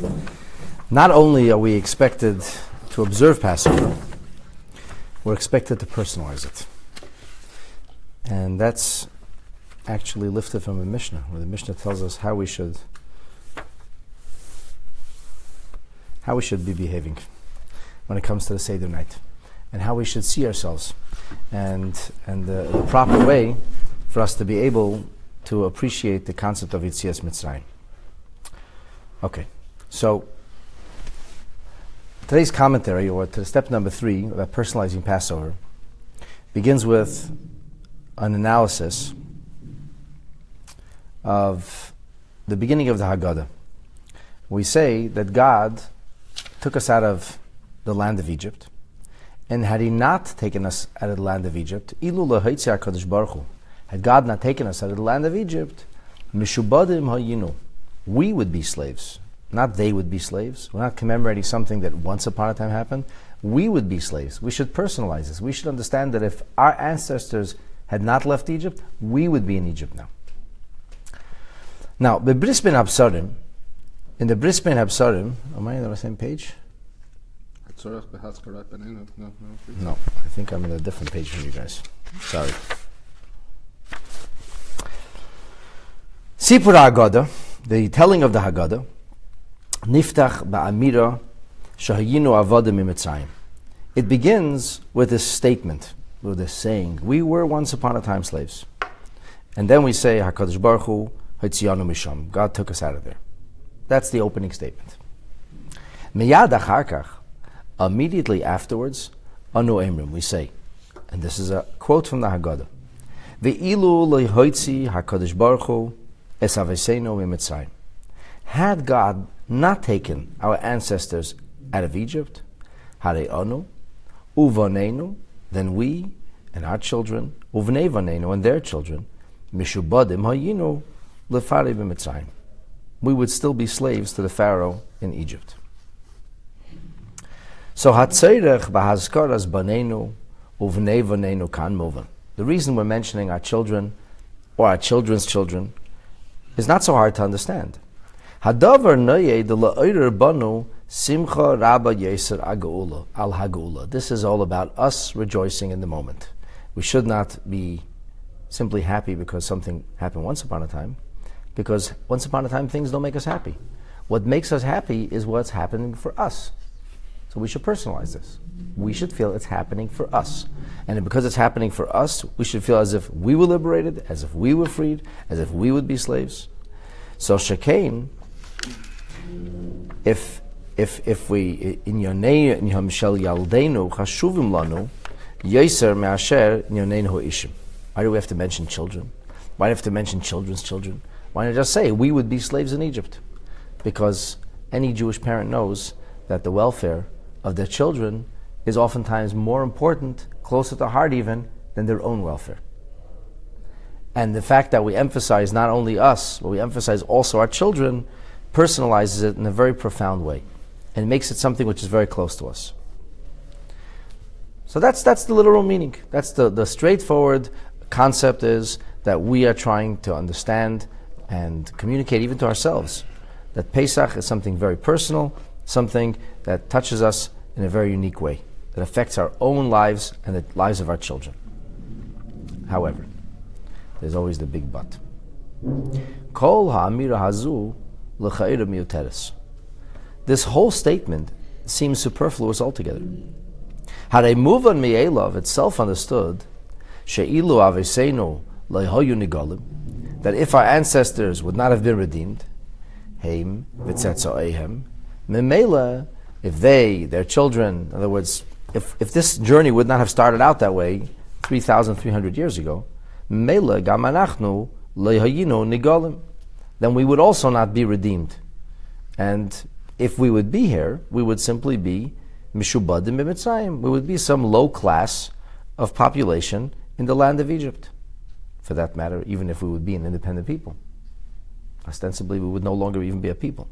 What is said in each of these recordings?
Not only are we expected to observe Passover, we're expected to personalize it. And that's actually lifted from a Mishnah, where the Mishnah tells us how we should be behaving when it comes to the Seder night, and how we should see ourselves, and the proper way for us to be able to appreciate the concept of Yetzias Mitzrayim. Okay, so today's commentary, or to step number 3 about personalizing Passover, begins with an analysis of the beginning of the Haggadah. We say that God took us out of the land of Egypt, and had He not taken us out of the land of Egypt, Ilu L'Hoitzi HaKadosh Baruch Hu, had God not taken us out of the land of Egypt, Mishubadim Hayinu, we would be slaves, not they would be slaves. We're not commemorating something that once upon a time happened. We would be slaves. We should personalize this. We should understand that if our ancestors had not left Egypt, we would be in Egypt now. Now, in the Bris Ben Habsarim, am I on the same page? No, No, I think I'm on a different page from you guys. Sorry. Sipur Haggadah, the telling of the Haggadah, Niftach ba'amira shahayinu avodim mitzrayim. It begins with this statement, with this saying, we were once upon a time slaves. And then we say, HaKadosh Baruch Hu Hatziyanu Misham, God took us out of there. That's the opening statement. Miyad achar kach, immediately afterwards, Anu Emrim, we say, and this is a quote from the Haggadah, Ve'ilu lehoitzi HaKadosh Baruch Hu es aveseinu mitzrayim. Had God not taken our ancestors out of Egypt, Hare Anu, Uvanenu, then we and our children, Uvnei Vanenu and their children, Mishubadim Hayinu Lefari b'Mitzrayim. We would still be slaves to the Pharaoh in Egypt. So Hatzeirech b'Hazkaras Banenu Uvnei Vanenu Kan Movan. The reason we're mentioning our children or our children's children is not so hard to understand. Hadavar noye de la'oyer banu simcha rabba yeser agaula al hagula. This is all about us rejoicing in the moment. We should not be simply happy because something happened once upon a time, because once upon a time things don't make us happy. What makes us happy is what's happening for us. So we should personalize this. We should feel it's happening for us. And because it's happening for us, we should feel as if we were liberated, as if we were freed, as if we would be slaves. So Shekain, if we in Yonei in Hamshel Yaldeinu Chashuvim Lanu Yeser Me'asher Yonein Ho'ishim. Why do we have to mention children? Why do we have to mention children's children? Why not just say we would be slaves in Egypt? Because any Jewish parent knows that the welfare of their children is oftentimes more important, closer to heart even, than their own welfare. And the fact that we emphasize not only us, but we emphasize also our children, personalizes it in a very profound way, and makes it something which is very close to us. So that's the literal meaning. That's the straightforward concept, is that we are trying to understand and communicate even to ourselves that Pesach is something very personal, something that touches us in a very unique way, that affects our own lives and the lives of our children. However, there's always the big but. Kol ha'amira hazu l'cha'ira miuteres. This whole statement seems superfluous altogether. Harei muvan mi'elav, it's self-understood, she'ilu aveseinu le'hoyu nigalim, that if our ancestors would not have been redeemed, heim v'tzetzo'ehem, memela, if they, their children, in other words, if this journey would not have started out that way 3,300 years ago, memela gam anachnu le'hoyinu nigalim, then we would also not be redeemed. And if we would be here, we would simply be mishubadim b'mitzrayim. We would be some low class of population in the land of Egypt. For that matter, even if we would be an independent people. Ostensibly, we would no longer even be a people.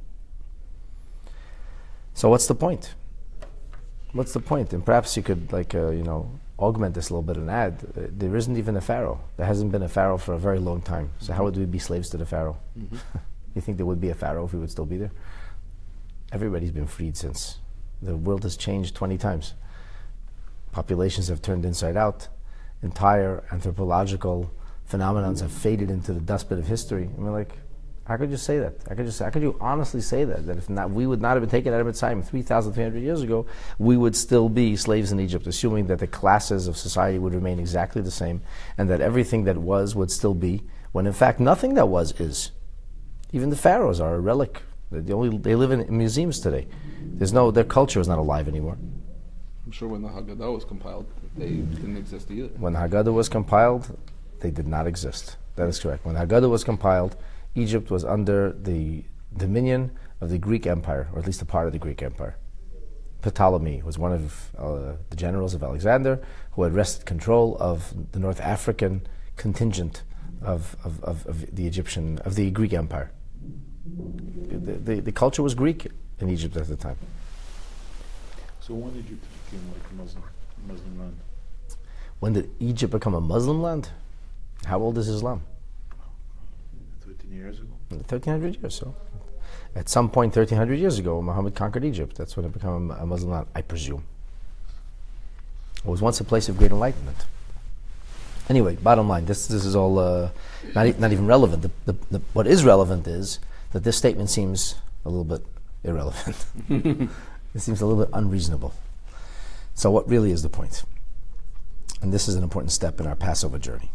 So what's the point? What's the point? And perhaps you could, augment this a little bit and add, there isn't even a pharaoh. There hasn't been a pharaoh for a very long time. So how would we be slaves to the pharaoh? Mm-hmm. You think there would be a pharaoh if we would still be there? Everybody's been freed since. The world has changed 20 times. Populations have turned inside out. Entire anthropological phenomenons have faded into the dustbin of history. I mean, like, how could you say that? How could you honestly say that? That if not, we would not have been taken out of Mitzrayim 3,300 years ago, we would still be slaves in Egypt, assuming that the classes of society would remain exactly the same, and that everything that was would still be, when in fact nothing that was is. Even the pharaohs are a relic. They live in museums today. Their culture is not alive anymore. I'm sure when the Haggadah was compiled, they didn't exist either. When the Haggadah was compiled, they did not exist. That is correct. When the Haggadah was compiled, Egypt was under the dominion of the Greek Empire, or at least a part of the Greek Empire. Ptolemy was one of the generals of Alexander who had wrested control of the North African contingent of the Greek Empire. The culture was Greek in Egypt at the time. So when did Egypt become like a Muslim land? When did Egypt become a Muslim land? How old is Islam? 13 years ago. 1,300 years. So, at some point, 1,300 years ago, Muhammad conquered Egypt. That's when it became a Muslim land, I presume. It was once a place of great enlightenment. Anyway, bottom line, this is all not even relevant. What is relevant is that this statement seems a little bit irrelevant. It seems a little bit unreasonable. So what really is the point? And this is an important step in our Passover journey.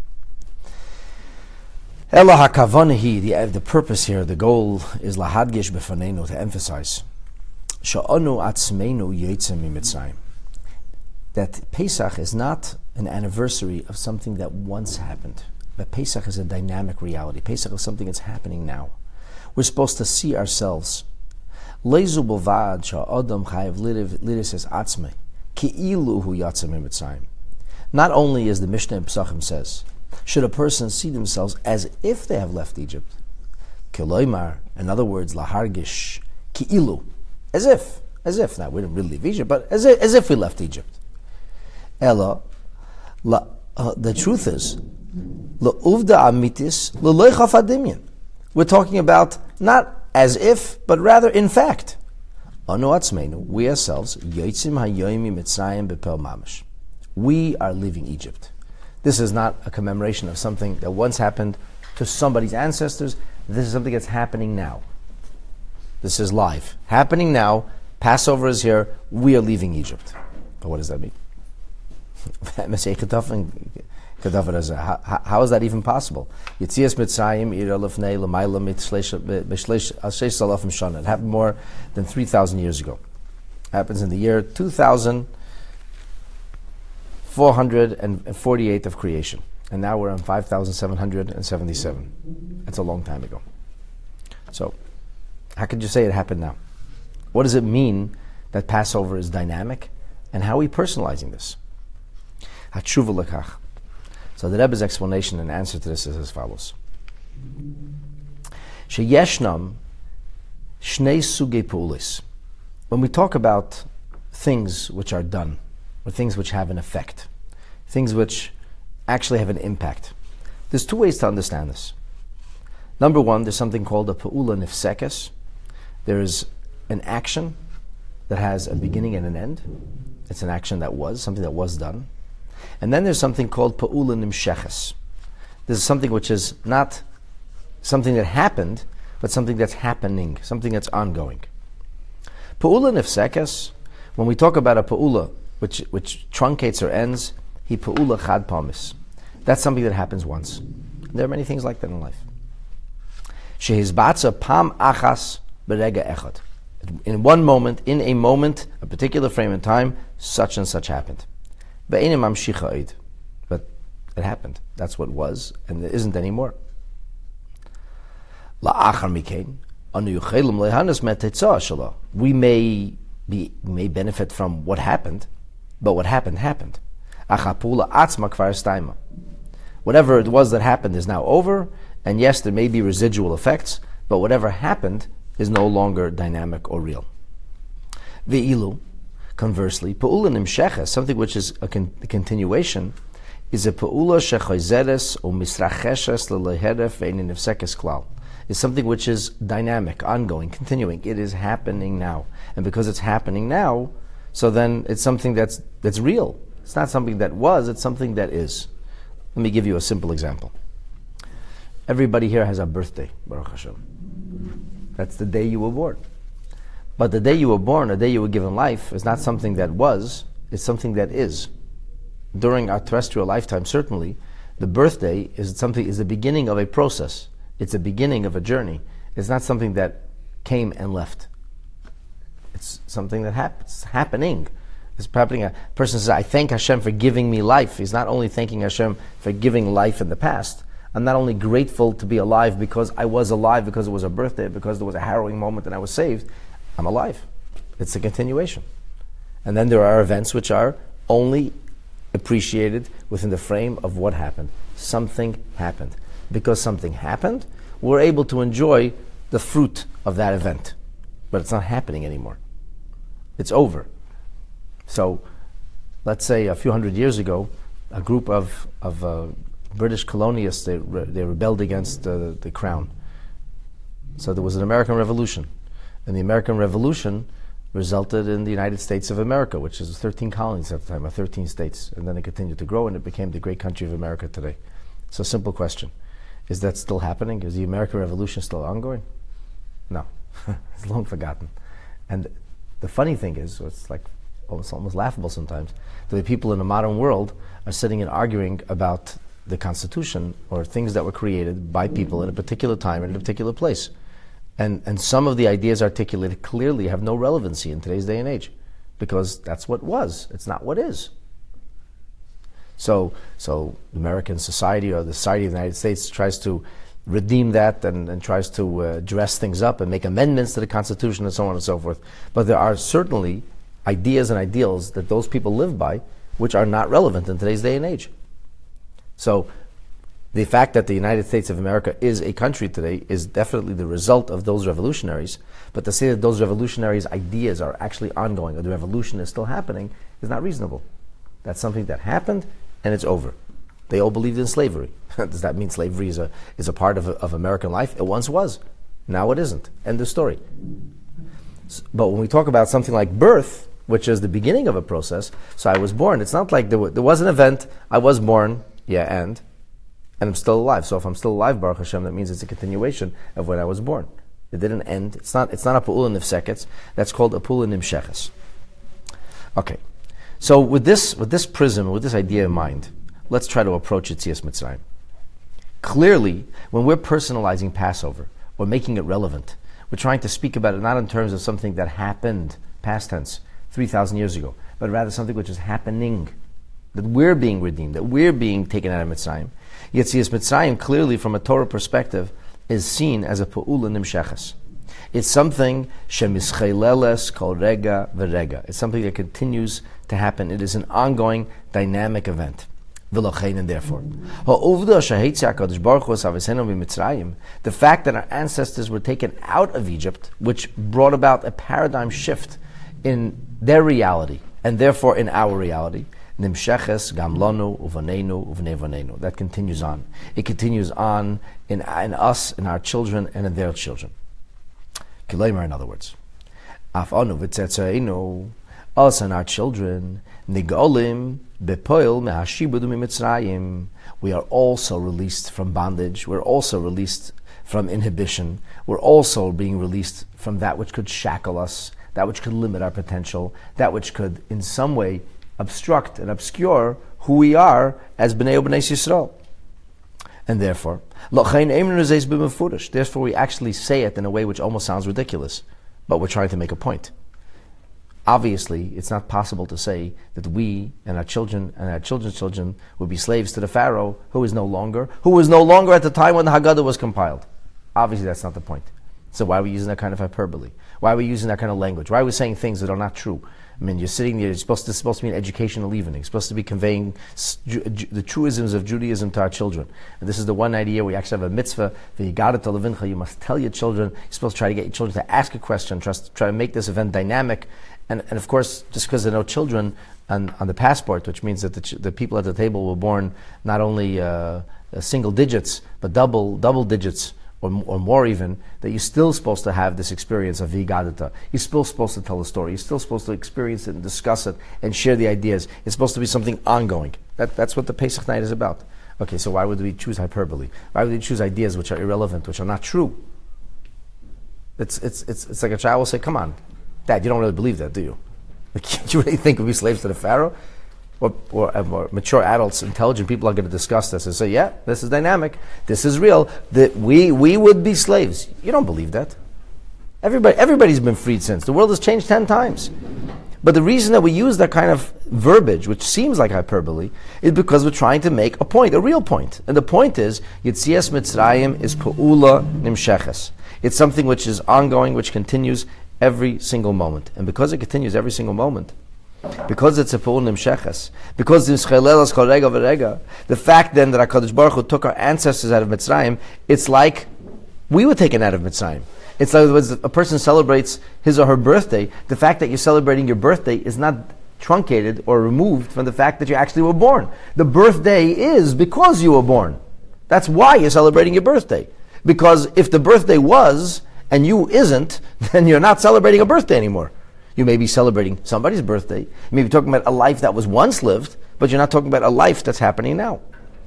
Ela hakavanahi, the purpose here, the goal is lahadgish befanenu, to emphasize sha'anu atzmeinu yotzim miMitzrayim, that Pesach is not an anniversary of something that once happened, but Pesach is a dynamic reality. Pesach is something that's happening now. We're supposed to see ourselves. Leizu bovad sha'adam chayav liris atzmei ki'ilu hu yatzim miMitzrayim. Not only, as the Mishnah in Pesachim says, should a person see themselves as if they have left Egypt. Kiloimar, in other words, lahargish, ki'ilu, as if. Now, we didn't really leave Egypt, but as if we left Egypt. Ella, the truth is, la'uvda amitis, l'loichaf adimyan. We're talking about not as if, but rather in fact. Anu atzmeinu, we ourselves, yotzim hayoimi mitzrayim bepel mamash. We are leaving Egypt. This is not a commemoration of something that once happened to somebody's ancestors. This is something that's happening now. This is live. Happening now. Passover is here. We are leaving Egypt. But what does that mean? How is that even possible? Yitzias Mitzrayim ira lefnei l'mayla b'shleish salafim shana. It happened more than 3,000 years ago. It happens in the year 2,448 of creation. And now we're on 5,777. That's a long time ago. So, how could you say it happened now? What does it mean that Passover is dynamic? And how are we personalizing this? Hatshuva lekach. So the Rebbe's explanation and answer to this is as follows. Sheyeshnam shnei sugei peulis. When we talk about things which are done, or things which have an effect, things which actually have an impact, there's two ways to understand this. Number one, there's something called a pe'ula nifsekes. There is an action that has a beginning and an end. It's an action that was, something that was done. And then there's something called pe'ula nimsheches. This is something which is not something that happened, but something that's happening, something that's ongoing. Pe'ula nifsekes, when we talk about a pe'ula which truncates or ends, he pe'ula chad pamis. That's something that happens once. There are many things like that in life. Shehizbatza pam achas berega echad. In one moment, in a moment, a particular frame in time, such and such happened. But it happened. That's what was, and there isn't anymore. We may benefit from what happened, but what happened. Whatever it was that happened is now over, and yes, there may be residual effects, but whatever happened is no longer dynamic or real. Ve'ilu, conversely, pe'ula nimsheches, something which is a continuation, is a pe'ula shechoizeres o misracheshes leleheref ve'inin nifsekes klal. is something which is dynamic, ongoing, continuing. It is happening now. And because it's happening now, so then it's something that's real. It's not something that was, it's something that is. Let me give you a simple example. Everybody here has a birthday, Baruch Hashem. That's the day you were born. But the day you were born, the day you were given life, is not something that was, it's something that is. During our terrestrial lifetime, certainly, the birthday is the beginning of a process. It's the beginning of a journey. It's not something that came and left. It's something that happens, happening. It's happening. A person says, I thank Hashem for giving me life. He's not only thanking Hashem for giving life in the past. I'm not only grateful to be alive because I was alive, because it was a birthday, because there was a harrowing moment and I was saved. I'm alive. It's a continuation. And then there are events which are only appreciated within the frame of what happened. Something happened. Because something happened, we're able to enjoy the fruit of that event. But it's not happening anymore. It's over. So, let's say a few hundred years ago, a group of British colonialists, they rebelled against the crown. So there was an American Revolution. And the American Revolution resulted in the United States of America, which is 13 colonies at the time, or 13 states. And then it continued to grow, and it became the great country of America today. So a simple question. Is that still happening? Is the American Revolution still ongoing? No. It's long forgotten. And the funny thing is, it's like almost laughable sometimes, that the people in the modern world are sitting and arguing about the Constitution or things that were created by people in a particular time and in a particular place. And some of the ideas articulated clearly have no relevancy in today's day and age, because that's what was. It's not what is. So American society, or the society of the United States, tries to redeem that and tries to dress things up and make amendments to the Constitution and so on and so forth. But there are certainly ideas and ideals that those people live by which are not relevant in today's day and age. So the fact that the United States of America is a country today is definitely the result of those revolutionaries. But to say that those revolutionaries' ideas are actually ongoing, or the revolution is still happening, is not reasonable. That's something that happened and it's over. They all believed in slavery. Does that mean slavery is a part of American life? It once was. Now it isn't. End of story. But when we talk about something like birth, which is the beginning of a process, so I was born. It's not like there was an event, I was born, and I'm still alive. So if I'm still alive, Baruch Hashem, that means it's a continuation of when I was born. It didn't end. It's not a pa'ula nifseketz. That's called a pa'ula nimsheches. Okay. So with this prism, with this idea in mind, let's try to approach Yetzias Mitzrayim. Clearly, when we're personalizing Passover, or making it relevant, we're trying to speak about it not in terms of something that happened, past tense, 3,000 years ago, but rather something which is happening, that we're being redeemed, that we're being taken out of Mitzrayim. Yetzias Mitzrayim, clearly from a Torah perspective, is seen as a pa'ula nimsheches. It's something shemischeileles kol rega v'rega. It's something that continues to happen. It is an ongoing, dynamic event. And therefore, the fact that our ancestors were taken out of Egypt, which brought about a paradigm shift in their reality, and therefore in our reality, nimsheches gamlanu uvanenu uvnevonenu. That continues on. It continues on in us, in our children, and in their children. Kilomer, in other words, afanu v'tzetzainu, us and our children, nigolim bepoil mehashibudu mimitzrayim. We are also released from bondage. We're also released from inhibition. We're also being released from that which could shackle us, that which could limit our potential, that which could, in some way, obstruct and obscure who we are as Bnei B'nai Yisrael. And therefore, we actually say it in a way which almost sounds ridiculous, but we're trying to make a point. Obviously, it's not possible to say that we and our children and our children's children would be slaves to the Pharaoh who was no longer at the time when the Haggadah was compiled. Obviously, that's not the point. So why are we using that kind of hyperbole? Why are we using that kind of language? Why are we saying things that are not true? I mean, you're sitting there, it's supposed to be an educational evening. It's supposed to be conveying the truisms of Judaism to our children. And this is the one night a year we actually have a mitzvah, you must tell your children, you're supposed to try to get your children to ask a question, try to make this event dynamic. And of course, just because there are no children on the passport, which means that the people at the table were born not only single digits, but double digits, or more even, that you're still supposed to have this experience of Vigadata. You're still supposed to tell a story. You're still supposed to experience it and discuss it and share the ideas. It's supposed to be something ongoing. That's what the Pesach night is about. Okay, so why would we choose hyperbole? Why would we choose ideas which are irrelevant, which are not true? It's like a child will say, come on, Dad, you don't really believe that, do you? Like, you really think we'll be slaves to the Pharaoh? Or mature adults, intelligent people are going to discuss this and say, yeah, this is dynamic, this is real, that we would be slaves. You don't believe that. Everybody's been freed since. The world has changed 10 times. But the reason that we use that kind of verbiage, which seems like hyperbole, is because we're trying to make a point, a real point. And the point is, Yetzias Mitzrayim is Pa'ula Nimsheches. It's something which is ongoing, which continues every single moment. And because it continues every single moment, because it's a Pa'ul Nimsheches, because it's Chelelas Kol Rega V'Rega, the fact then that HaKadosh Baruch Hu took our ancestors out of Mitzrayim, it's like we were taken out of Mitzrayim. It's like when a person celebrates his or her birthday, the fact that you're celebrating your birthday is not truncated or removed from the fact that you actually were born. The birthday is because you were born. That's why you're celebrating your birthday. Because if the birthday was, and you isn't, then you're not celebrating a birthday anymore. You may be celebrating somebody's birthday. You may be talking about a life that was once lived, but you're not talking about a life that's happening now.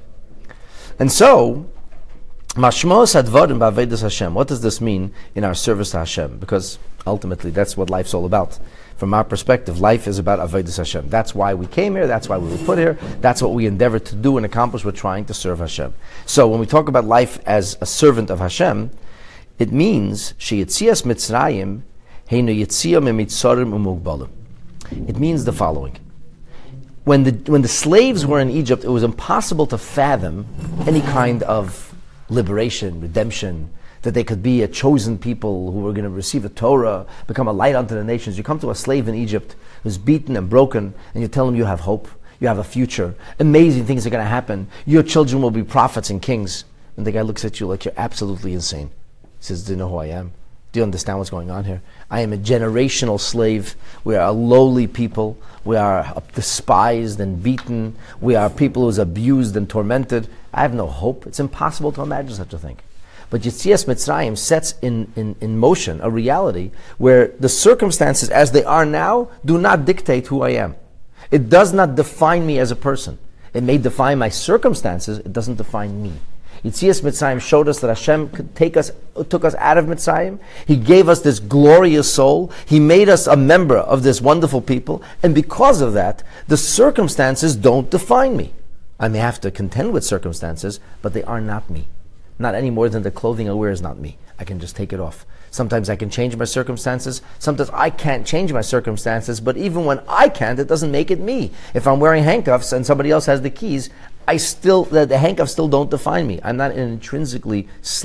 And so, Mashmos Advarim Ba'avedas Hashem. What does this mean in our service to Hashem? Because ultimately, that's what life's all about. From our perspective, life is about Avedas Hashem. That's why we came here. That's why we were put here. That's what we endeavor to do and accomplish. We're trying to serve Hashem. So when we talk about life as a servant of Hashem, it means Sheyetzias Mitzrayim Heinu Yetziyah Memitzarim Umugbalim. It means the following. When the slaves were in Egypt, it was impossible to fathom any kind of liberation, redemption, that they could be a chosen people who were going to receive the Torah, become a light unto the nations. You come to a slave in Egypt who's beaten and broken, and you tell him you have hope, you have a future, amazing things are going to happen, your children will be prophets and kings. And the guy looks at you like you're absolutely insane. He says, do you know who I am? Do you understand what's going on here? I am a generational slave. We are a lowly people. We are despised and beaten. We are people who's abused and tormented. I have no hope. It's impossible to imagine such a thing. But Yetzias Mitzrayim sets in motion a reality where the circumstances as they are now do not dictate who I am. It does not define me as a person. It may define my circumstances. It doesn't define me. Yetzias Mitzrayim showed us that Hashem took us out of Mitzrayim. He gave us this glorious soul. He made us a member of this wonderful people. And because of that, the circumstances don't define me. I may have to contend with circumstances, but they are not me. Not any more than the clothing I wear is not me. I can just take it off. Sometimes I can change my circumstances. Sometimes I can't change my circumstances, but even when I can't, it doesn't make it me. If I'm wearing handcuffs and somebody else has the keys, the handcuffs still don't define me. I'm not an intrinsically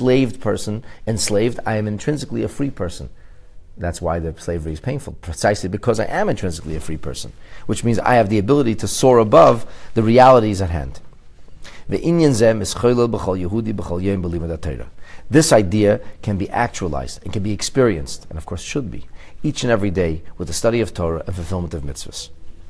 enslaved. I am intrinsically a free person. That's why the slavery is painful, precisely because I am intrinsically a free person, which means I have the ability to soar above the realities at hand. This idea can be actualized and can be experienced, and of course should be, each and every day with the study of Torah and fulfillment of mitzvahs.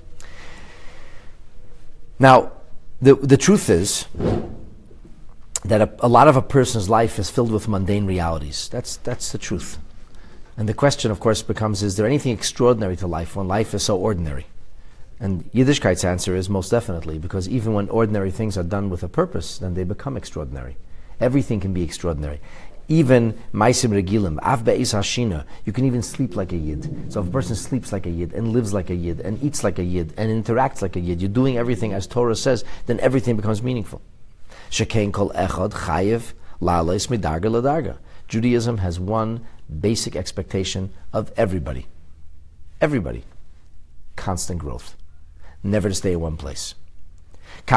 Now, the truth is that a lot of a person's life is filled with mundane realities. That's the truth. And the question, of course, becomes, is there anything extraordinary to life when life is so ordinary? And Yiddishkeit's answer is most definitely, because even when ordinary things are done with a purpose, then they become extraordinary. Everything can be extraordinary. Even Maisim Regilim, Av Be'ez Hashina, you can even sleep like a Yid. So if a person sleeps like a Yid, and lives like a Yid, and eats like a Yid, and interacts like a Yid, you're doing everything as Torah says, then everything becomes meaningful. Shekein kol echad chayev la'aleis midarga ladarga. Judaism has one basic expectation of everybody. Everybody. Constant growth. Never to stay in one place. You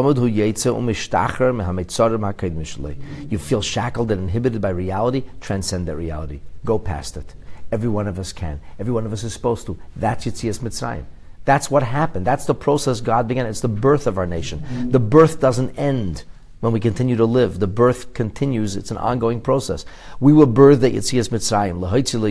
feel shackled and inhibited by reality, transcend that reality. Go past it. Every one of us can. Every one of us is supposed to. That's Yetzias Mitzrayim. That's what happened. That's the process God began. It's the birth of our nation. The birth doesn't end when we continue to live. The birth continues. It's an ongoing process. We were birthed at Yetzias Mitzrayim.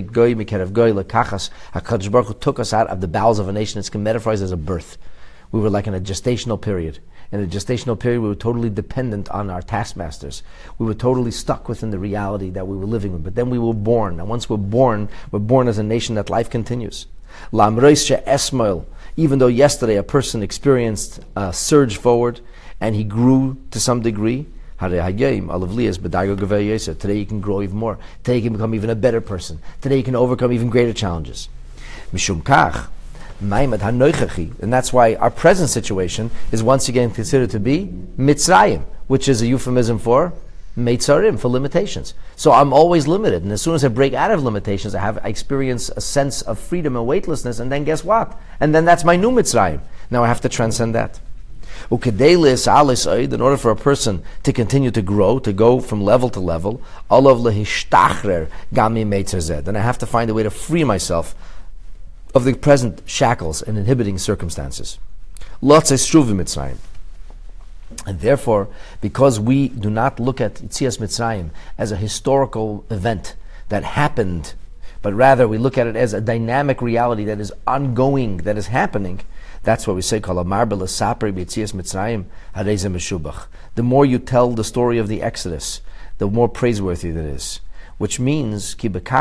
HaKadosh Baruch Hu took us out of the bowels of a nation. It's metaphorized as a birth. We were like in a gestational period. In the gestational period, we were totally dependent on our taskmasters. We were totally stuck within the reality that we were living with. But then we were born. And once we're born as a nation that life continues. Lamreis she'esmoil. Even though yesterday a person experienced a surge forward and he grew to some degree, today you can grow even more. Today you can become even a better person. Today you can overcome even greater challenges. Mishum kach, and that's why our present situation is once again considered to be Mitzrayim, which is a euphemism for Meitzarim, for limitations. So I'm always limited, and as soon as I break out of limitations, I experience a sense of freedom and weightlessness, and then guess what? And then that's my new Mitzrayim. Now I have to transcend that. In order for a person to continue to grow, to go from level to level, then I have to find a way to free myself of the present shackles and inhibiting circumstances. And therefore, because we do not look at Yetzias Mitzrayim as a historical event that happened, but rather we look at it as a dynamic reality that is ongoing, that is happening, that's what we say, the more you tell the story of the Exodus, the more praiseworthy that is. Which means,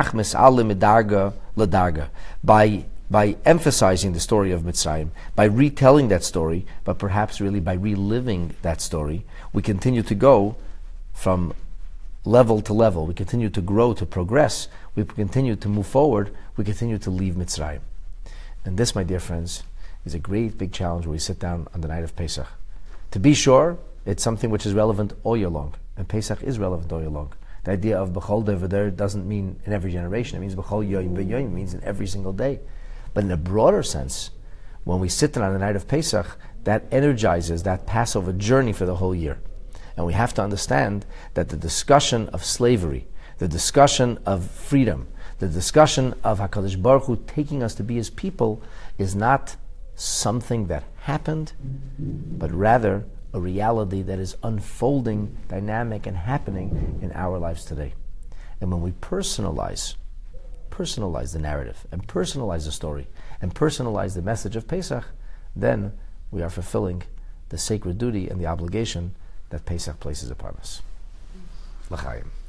by emphasizing the story of Mitzrayim, by retelling that story, but perhaps really by reliving that story, we continue to go from level to level. We continue to grow, to progress. We continue to move forward. We continue to leave Mitzrayim. And this, my dear friends, is a great big challenge where we sit down on the night of Pesach. To be sure, it's something which is relevant all year long. And Pesach is relevant all year long. The idea of B'chol Devader doesn't mean in every generation. It means B'chol Yoyim V'Yoyim. It means in every single day. But in a broader sense, when we sit down on the night of Pesach, that energizes that Passover journey for the whole year. And we have to understand that the discussion of slavery, the discussion of freedom, the discussion of HaKadosh Baruch Hu taking us to be His people is not something that happened, but rather a reality that is unfolding, dynamic, and happening in our lives today. And when we personalize the narrative, and personalize the story, and personalize the message of Pesach, then we are fulfilling the sacred duty and the obligation that Pesach places upon us. L'chaim.